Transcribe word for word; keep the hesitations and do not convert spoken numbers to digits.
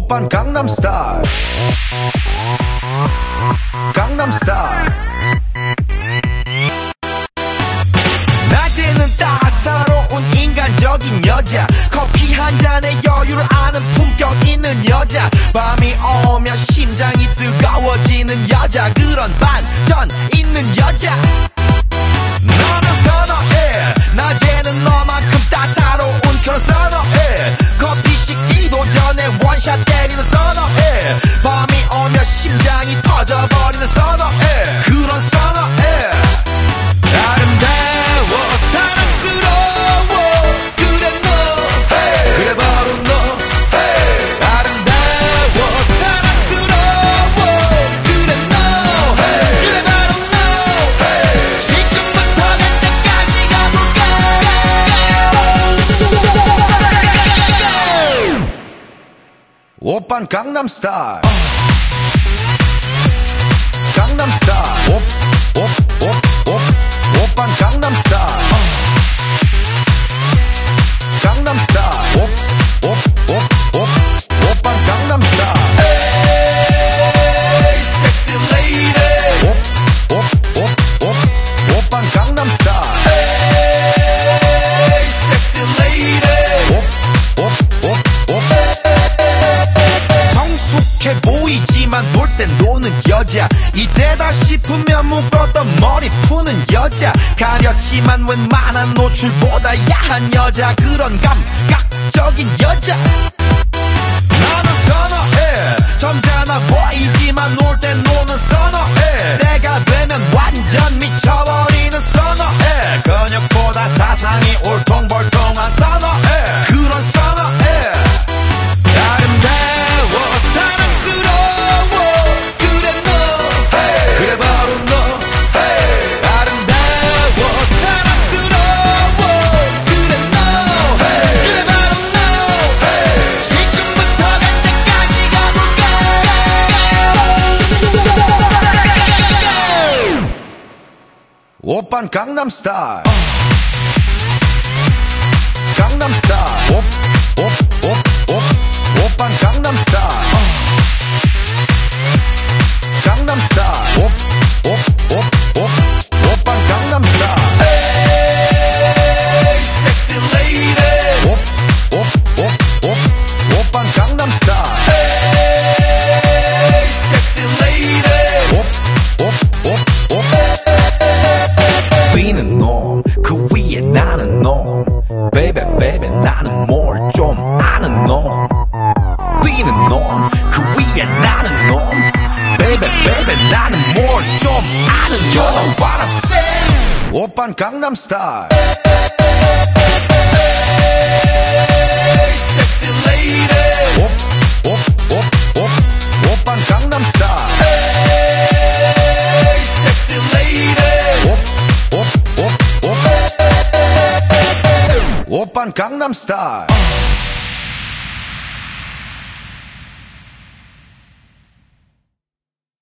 오빤 강남스타일 강남스타일 낮에는 따사로운 인간적인 여자 커피 한 잔에 여유를 아는 품격 있는 여자 밤이 오면 심장이 뜨거워지는 여자 그런 반전 있는 여자 너는 선어해 낮에는 너만큼 따사로운 그런 선어해 커피 식기도 전에 원샷 때리는 선어해 밤이 오면 심장이 터져버리는 선어해 그런 선어해 아름다워 사랑스러워 그래 너 hey. 그래 바로 너 hey. 아름다워 사랑스러워 그래 너 hey. 그래 바로 너 hey. 지금부터 갈 때까지 가볼까 오빤 강남스타일 강남스타일 오, 오, 오, 오, 오빤 강남스타일 강남스타일 오, 오, 오, 오, 오빤 강남스타일 에이 섹시 레이디 오, 오, 오, 오, 오빤 강남스타일 에이 섹시 레이디 오, 오, 오, 오 성숙해 보이지만 놀 땐 노는 여자 이때다 싶으면 묶었던 머리 푸는 여자 가렸지만 웬만한 노출보다 야한 여자 그런 감각적인 여자 나는 선어해 점잖아 보이지만 놀 땐 노는 선어해 내가 되면 완전 미쳐버리는 선어해 근육보다 사상이 울퉁불퉁한 선어해 그런 선어해 아름다워 사랑스러워 그래 너 hey. 그래 바로 너 hey. 아름다워 사랑스러워 그래 너 hey. 그래 바로 너 hey. 지금부터 갈 때까지 가볼까 오빤 강남스타일 강남스타일 오, 오, 오, 오, 오빤 강남스타일 강남스타일 오, 오, 오, 오, 오빤 강남스타일 에이 섹시 레이디 오, 오, 오, 오, 오빤 강남스타일 에이 섹시 레이디 오, 오, 오, 오 뛰는 놈 그 위에 나는 놈 베이베 베이베 나는 뭘 좀 아는 놈 뛰는 놈 그 위에 나는 놈 베이베 베이베 나는 뭘 좀 아는 놈 You know what I'm saying 오빤 강남스타일 섹시 레이디 오, 오, 오, 오, 오빤 강남스타일 섹시 레이디 오, 오, 오, 오, 오빤 강남스타일